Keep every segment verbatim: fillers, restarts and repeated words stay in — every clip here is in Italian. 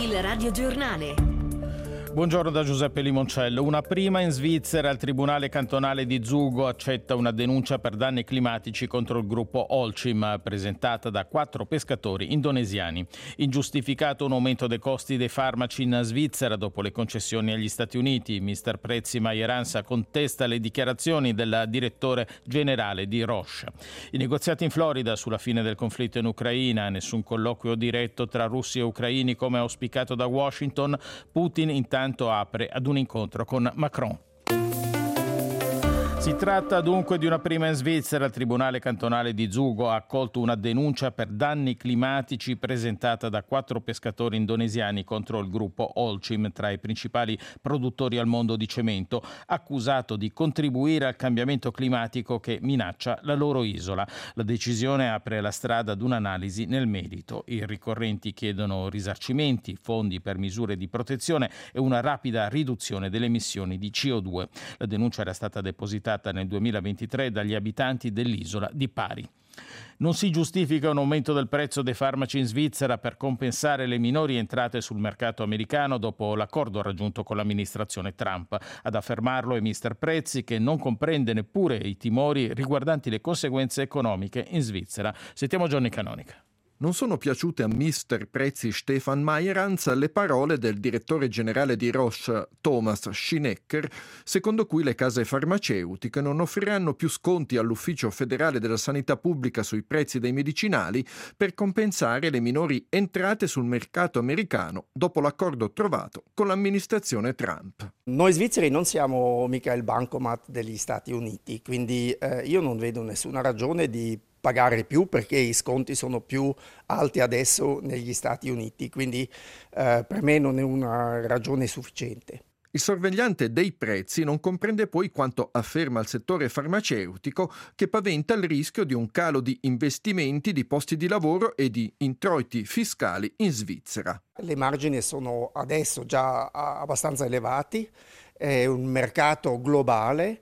Il radiogiornale. Buongiorno da Giuseppe Limoncello. Una prima in Svizzera. Il Tribunale cantonale di Zugo accetta una denuncia per danni climatici contro il gruppo Holcim, presentata da quattro pescatori indonesiani. Ingiustificato un aumento dei costi dei farmaci in Svizzera dopo le concessioni agli Stati Uniti. Mister Prezzi Majeransa contesta le dichiarazioni del direttore generale di Roche. I negoziati in Florida sulla fine del conflitto in Ucraina. Nessun colloquio diretto tra russi e ucraini come auspicato da Washington. Putin intanto apre ad un incontro con Macron. Si tratta dunque di una prima in Svizzera. Il Tribunale cantonale di Zugo ha accolto una denuncia per danni climatici presentata da quattro pescatori indonesiani contro il gruppo Holcim, tra i principali produttori al mondo di cemento, accusato di contribuire al cambiamento climatico che minaccia la loro isola. La decisione apre la strada ad un'analisi nel merito. I ricorrenti chiedono risarcimenti, fondi per misure di protezione e una rapida riduzione delle emissioni di C O due. La denuncia era stata depositata nel duemilaventitré dagli abitanti dell'isola di Pari. Non si giustifica un aumento del prezzo dei farmaci in Svizzera per compensare le minori entrate sul mercato americano dopo l'accordo raggiunto con l'amministrazione Trump. Ad affermarlo è Mister Prezzi, che non comprende neppure i timori riguardanti le conseguenze economiche in Svizzera. Sentiamo Johnny Canonica. Non sono piaciute a Mister Prezzi Stefan Majeransa le parole del direttore generale di Roche, Thomas Schinecker, secondo cui le case farmaceutiche non offriranno più sconti all'Ufficio federale della sanità pubblica sui prezzi dei medicinali per compensare le minori entrate sul mercato americano dopo l'accordo trovato con l'amministrazione Trump. Noi svizzeri non siamo mica il bancomat degli Stati Uniti, quindi eh, io non vedo nessuna ragione di pagare più, perché i sconti sono più alti adesso negli Stati Uniti, quindi eh, per me non è una ragione sufficiente. Il sorvegliante dei prezzi non comprende poi quanto afferma il settore farmaceutico, che paventa il rischio di un calo di investimenti, di posti di lavoro e di introiti fiscali in Svizzera. Le margini sono adesso già abbastanza elevati, è un mercato globale.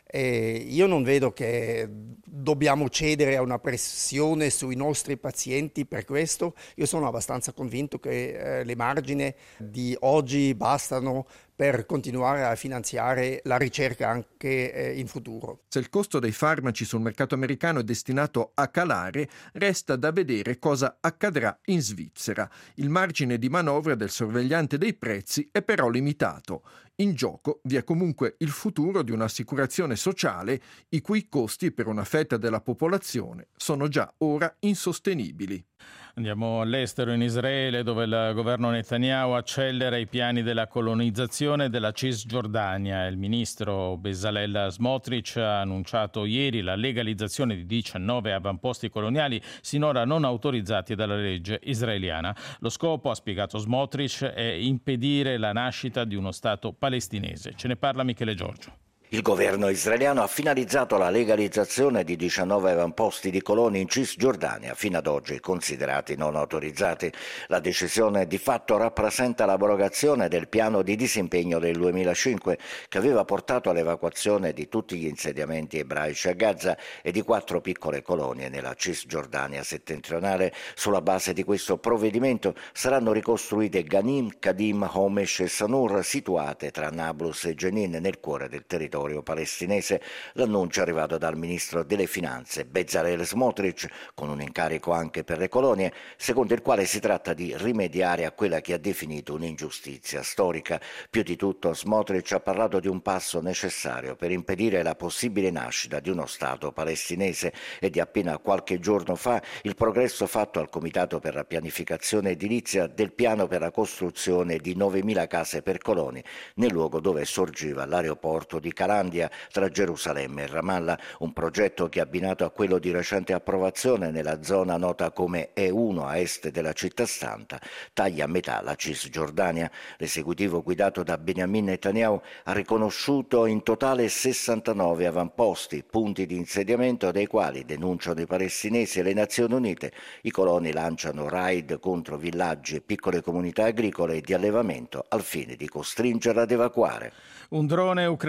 E io non vedo che dobbiamo cedere a una pressione sui nostri pazienti per questo. Io sono abbastanza convinto che eh, le margini di oggi bastano per continuare a finanziare la ricerca anche eh, in futuro. Se il costo dei farmaci sul mercato americano è destinato a calare, resta da vedere cosa accadrà in Svizzera. Il margine di manovra del sorvegliante dei prezzi è però limitato. In gioco vi è comunque il futuro di un'assicurazione sociale i cui costi per una fetta della popolazione sono già ora insostenibili. Andiamo all'estero, in Israele, dove il governo Netanyahu accelera i piani della colonizzazione della Cisgiordania. Il ministro Bezalel Smotrich ha annunciato ieri la legalizzazione di diciannove avamposti coloniali sinora non autorizzati dalla legge israeliana. Lo scopo, ha spiegato Smotrich, è impedire la nascita di uno Stato palestinese. Ce ne parla Michele Giorgio. Il governo israeliano ha finalizzato la legalizzazione di diciannove avamposti di coloni in Cisgiordania, fino ad oggi considerati non autorizzati. La decisione di fatto rappresenta l'abrogazione del piano di disimpegno del duemilacinque, che aveva portato all'evacuazione di tutti gli insediamenti ebraici a Gaza e di quattro piccole colonie nella Cisgiordania settentrionale. Sulla base di questo provvedimento saranno ricostruite Ghanim, Kadim, Homesh e Sanur, situate tra Nablus e Jenin, nel cuore del territorio palestinese. L'annuncio è arrivato dal ministro delle finanze Bezalel Smotrich, con un incarico anche per le colonie, secondo il quale si tratta di rimediare a quella che ha definito un'ingiustizia storica. Più di tutto Smotrich ha parlato di un passo necessario per impedire la possibile nascita di uno Stato palestinese e di appena qualche giorno fa il progresso fatto al Comitato per la pianificazione edilizia del piano per la costruzione di novemila case per coloni nel luogo dove sorgeva l'aeroporto di Calandia tra Gerusalemme e Ramallah, un progetto che, abbinato a quello di recente approvazione nella zona nota come E uno a est della città santa, taglia a metà la Cisgiordania. L'esecutivo guidato da Benjamin Netanyahu ha riconosciuto in totale sessantanove avamposti, punti di insediamento dei quali, denunciano i palestinesi e le Nazioni Unite, i coloni lanciano raid contro villaggi e piccole comunità agricole e di allevamento al fine di costringerle ad evacuare. Un drone ucraino ha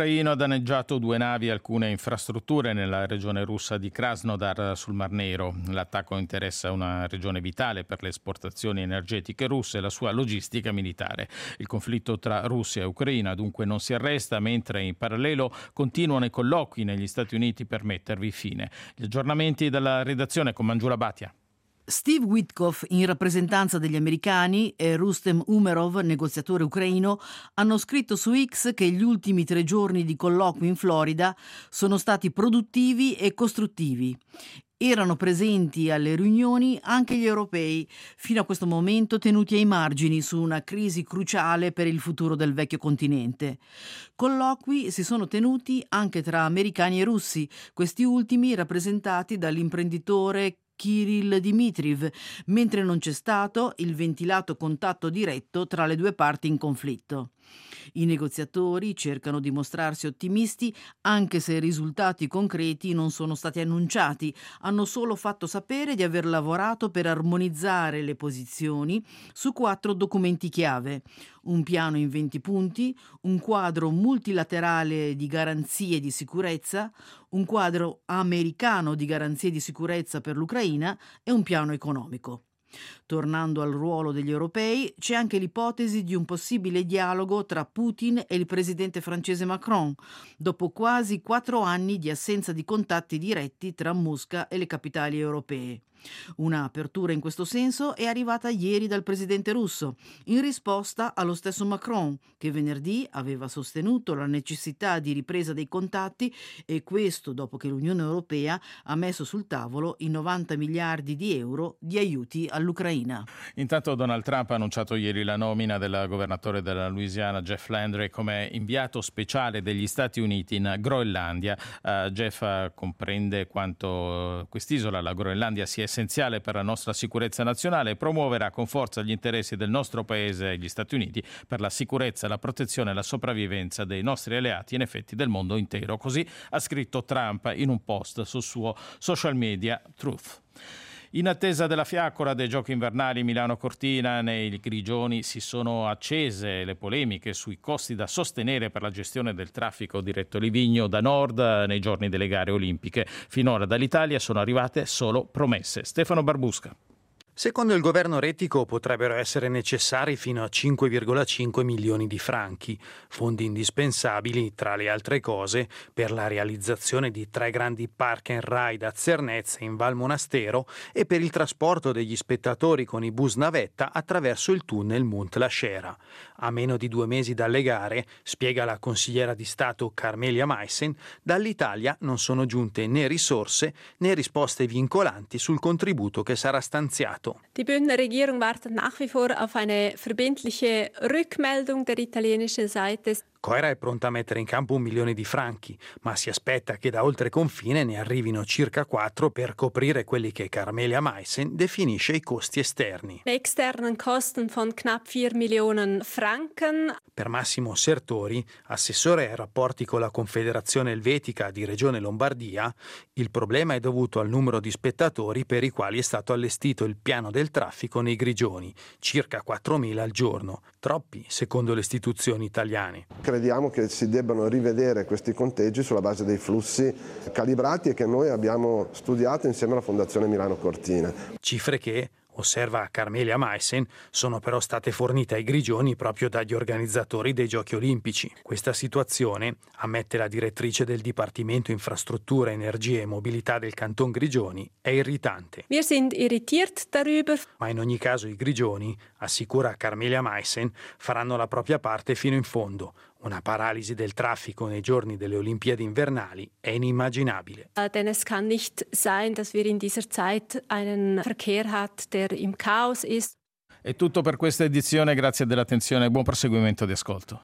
danneggiato due navi e alcune infrastrutture nella regione russa di Krasnodar sul Mar Nero. L'attacco interessa una regione vitale per le esportazioni energetiche russe e la sua logistica militare. Il conflitto tra Russia e Ucraina dunque non si arresta, mentre in parallelo continuano i colloqui negli Stati Uniti per mettervi fine. Gli aggiornamenti dalla redazione con Mangiula Bhatia. Steve Witkoff, in rappresentanza degli americani, e Rustem Umerov, negoziatore ucraino, hanno scritto su X che gli ultimi tre giorni di colloqui in Florida sono stati produttivi e costruttivi. Erano presenti alle riunioni anche gli europei, fino a questo momento tenuti ai margini su una crisi cruciale per il futuro del vecchio continente. Colloqui si sono tenuti anche tra americani e russi, questi ultimi rappresentati dall'imprenditore Kirill Dmitriev, mentre non c'è stato il ventilato contatto diretto tra le due parti in conflitto. I negoziatori cercano di mostrarsi ottimisti anche se i risultati concreti non sono stati annunciati, hanno solo fatto sapere di aver lavorato per armonizzare le posizioni su quattro documenti chiave: un piano in venti punti, un quadro multilaterale di garanzie di sicurezza, un quadro americano di garanzie di sicurezza per l'Ucraina e un piano economico. Tornando al ruolo degli europei, c'è anche l'ipotesi di un possibile dialogo tra Putin e il presidente francese Macron, dopo quasi quattro anni di assenza di contatti diretti tra Mosca e le capitali europee. Una apertura in questo senso è arrivata ieri dal presidente russo, in risposta allo stesso Macron, che venerdì aveva sostenuto la necessità di ripresa dei contatti, e questo dopo che l'Unione Europea ha messo sul tavolo i novanta miliardi di euro di aiuti all'Ucraina. Intanto Donald Trump ha annunciato ieri la nomina del governatore della Louisiana Jeff Landry come inviato speciale degli Stati Uniti in Groenlandia. Uh, Jeff uh, comprende quanto quest'isola, la Groenlandia, sia essenziale per la nostra sicurezza nazionale e promuoverà con forza gli interessi del nostro paese e gli Stati Uniti per la sicurezza, la protezione e la sopravvivenza dei nostri alleati e in effetti del mondo intero. Così ha scritto Trump in un post sul suo social media Truth. In attesa della fiaccola dei giochi invernali Milano-Cortina, nei Grigioni si sono accese le polemiche sui costi da sostenere per la gestione del traffico diretto Livigno da nord nei giorni delle gare olimpiche. Finora dall'Italia sono arrivate solo promesse. Stefano Barbusca. Secondo il governo Rettico potrebbero essere necessari fino a cinque virgola cinque milioni di franchi, fondi indispensabili, tra le altre cose, per la realizzazione di tre grandi park and ride a Zernez e in Val Monastero e per il trasporto degli spettatori con i bus navetta attraverso il tunnel Mont Lachera. A meno di due mesi dalle gare, spiega la consigliera di Stato Carmelia Meissen, dall'Italia non sono giunte né risorse né risposte vincolanti sul contributo che sarà stanziato. Die Bündner Regierung wartet nach wie vor auf eine verbindliche Rückmeldung der italienischen Seite. Coera è pronta a mettere in campo un milione di franchi, ma si aspetta che da oltre confine ne arrivino circa quattro per coprire quelli che Carmelia Meissen definisce i costi esterni. Externen Kosten von knapp vier Millionen Franken. Per Massimo Sertori, assessore ai rapporti con la Confederazione Elvetica di Regione Lombardia, il problema è dovuto al numero di spettatori per i quali è stato allestito il piano del traffico nei Grigioni, circa quattromila al giorno, troppi secondo le istituzioni italiane. Crediamo che si debbano rivedere questi conteggi sulla base dei flussi calibrati e che noi abbiamo studiato insieme alla Fondazione Milano Cortina. Cifre che, osserva Carmelia Meissen, sono però state fornite ai Grigioni proprio dagli organizzatori dei Giochi Olimpici. Questa situazione, ammette la direttrice del Dipartimento Infrastruttura, Energia e Mobilità del Canton Grigioni, è irritante. Wir sind irritiert darüber. Ma in ogni caso i Grigioni, assicura Carmelia Meissen, faranno la propria parte fino in fondo. Una paralisi del traffico nei giorni delle Olimpiadi invernali è inimmaginabile. Denn es kann nicht sein, dass wir in dieser Zeit einen Verkehr hat, der im Chaos ist. È tutto per questa edizione, grazie dell'attenzione e buon proseguimento di ascolto.